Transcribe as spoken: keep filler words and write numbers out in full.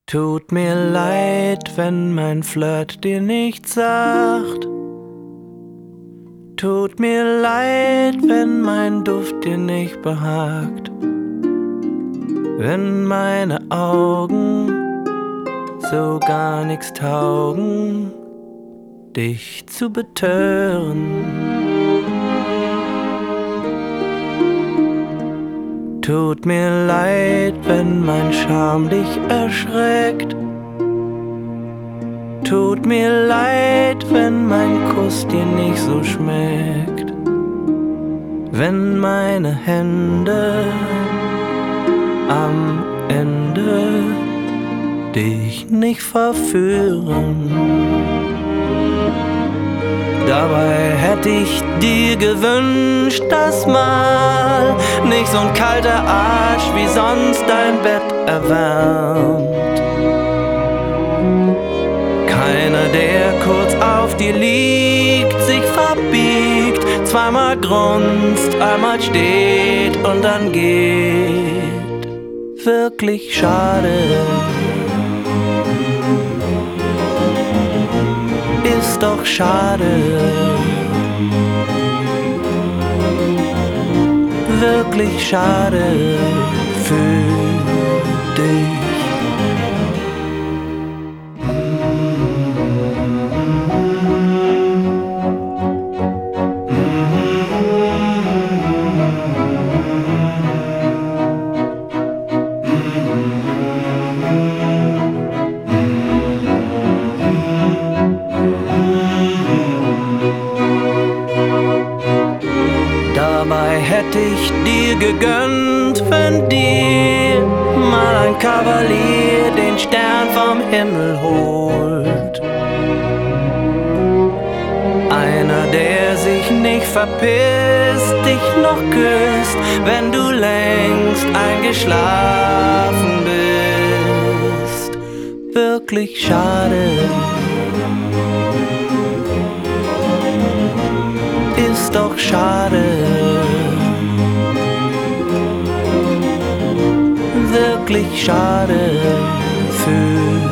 Tut mir leid, wenn mein Flirt dir nichts sagt. Tut mir leid, wenn mein Duft dir nicht behagt. Wenn meine Augen so gar nichts taugen, dich zu betören. Tut mir leid, wenn mein Charme dich erschreckt. Tut mir leid, wenn mein Kuss dir nicht so schmeckt. Wenn meine Hände am Ende dich nicht verführen. Dabei hätte ich dir gewünscht, dass mal nicht so ein kalter Arsch wie sonst dein Bett erwärmt. Keiner, der kurz auf dir liegt, sich verbiegt, zweimal grunzt, einmal steht und dann geht. Wirklich schade. Ist doch schade. Wirklich schade für dich. Dabei hätte ich dir gegönnt, wenn dir mal ein Kavalier den Stern vom Himmel holt. Einer, der sich nicht verpisst, dich noch küsst, wenn du längst eingeschlafen bist. Wirklich schade. Ist doch schade. Wirklich schade für